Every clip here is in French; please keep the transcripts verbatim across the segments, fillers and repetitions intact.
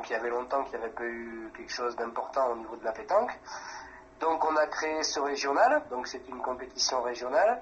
donc il y avait longtemps qu'il n'y avait pas eu quelque chose d'important au niveau de la pétanque. Donc on a créé ce régional, donc c'est une compétition régionale.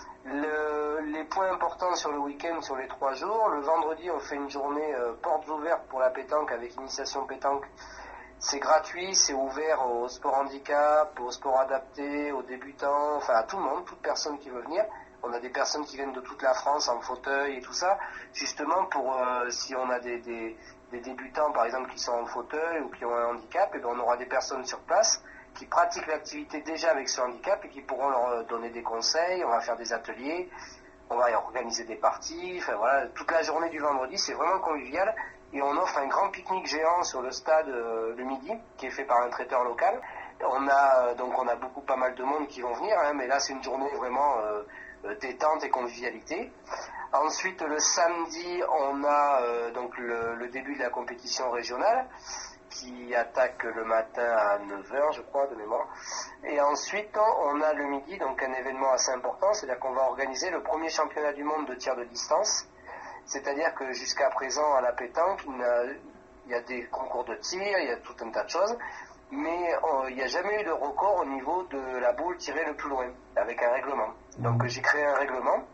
Le, les points importants sur le week-end, sur les trois jours, le vendredi on fait une journée euh, portes ouvertes pour la pétanque avec initiation pétanque. C'est gratuit, c'est ouvert au sport handicap, au sport adapté, aux débutants, enfin à tout le monde, toute personne qui veut venir. On a des personnes qui viennent de toute la France en fauteuil et tout ça, justement pour euh, si on a des, des, des débutants par exemple qui sont en fauteuil ou qui ont un handicap, et bien on aura des personnes sur place qui pratiquent l'activité déjà avec ce handicap et qui pourront leur donner des conseils. On va faire des ateliers, on va organiser des parties, enfin voilà, toute la journée du vendredi, c'est vraiment convivial. Et on offre un grand pique-nique géant sur le stade euh, le midi, qui est fait par un traiteur local. On a donc on a beaucoup pas mal de monde qui vont venir, hein, mais là c'est une journée vraiment euh, détente et convivialité. Ensuite le samedi on a euh, donc le, le début de la compétition régionale, qui attaque le matin à neuf heures, je crois, de mémoire. Et ensuite, on a le midi, donc un événement assez important, c'est-à-dire qu'on va organiser le premier championnat du monde de tir de distance. C'est-à-dire que jusqu'à présent, à la pétanque, il y a, il y a des concours de tir, il y a tout un tas de choses, mais euh, il n'y a jamais eu de record au niveau de la boule tirée le plus loin, avec un règlement. Donc j'ai créé un règlement,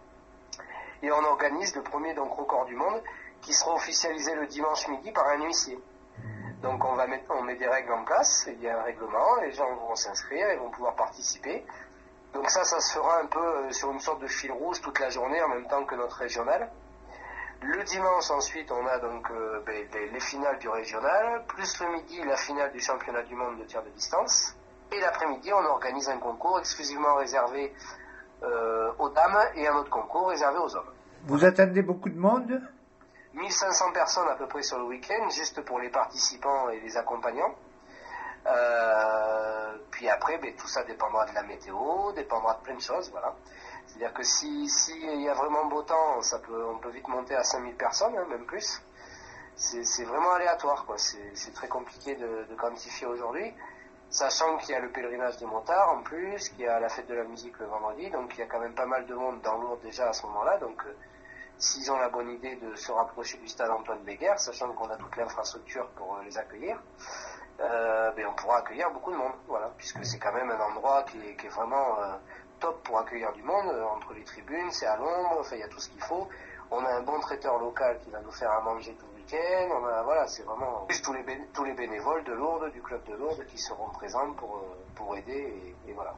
et on organise le premier donc, record du monde, qui sera officialisé le dimanche midi par un huissier. Donc on va mettre, on met des règles en place, il y a un règlement, les gens vont s'inscrire et vont pouvoir participer. Donc ça, ça se fera un peu sur une sorte de fil rouge toute la journée en même temps que notre régional. Le dimanche ensuite, on a donc euh, ben, les, les finales du régional, plus le midi la finale du championnat du monde de tir de distance. Et l'après-midi, on organise un concours exclusivement réservé euh, aux dames et un autre concours réservé aux hommes. Vous attendez beaucoup de monde ? mille cinq cents personnes à peu près sur le week-end, juste pour les participants et les accompagnants. Euh, puis après, ben, tout ça dépendra de la météo, dépendra de plein de choses, voilà. C'est-à-dire que si, si il y a vraiment beau temps, ça peut, on peut vite monter à cinq mille personnes, hein, même plus. C'est, c'est vraiment aléatoire, quoi. C'est, c'est très compliqué de, de quantifier aujourd'hui, sachant qu'il y a le pèlerinage des motards en plus, qu'il y a la fête de la musique le vendredi, donc il y a quand même pas mal de monde dans Lourdes déjà à ce moment-là, donc euh, s'ils ont la bonne idée de se rapprocher du stade Antoine Béguer, sachant qu'on a toute l'infrastructure pour euh, les accueillir, euh, ben on pourra accueillir beaucoup de monde, voilà, puisque c'est quand même un endroit qui est, qui est vraiment euh, top pour accueillir du monde, euh, entre les tribunes, c'est à l'ombre, enfin il y a tout ce qu'il faut. On a un bon traiteur local qui va nous faire à manger tout le week-end, on a, voilà, c'est vraiment plus tous les, bé- tous les bénévoles de Lourdes, du club de Lourdes, qui seront présents pour, euh, pour aider, et, et voilà.